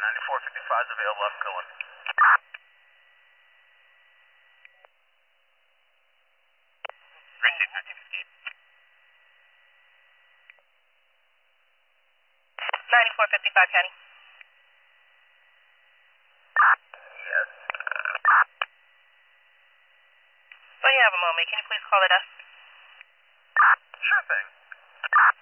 9455 is available, I'm going. Appreciate 1358. 9455, County. Yes. So you have a moment. Can you please call it us? Sure thing.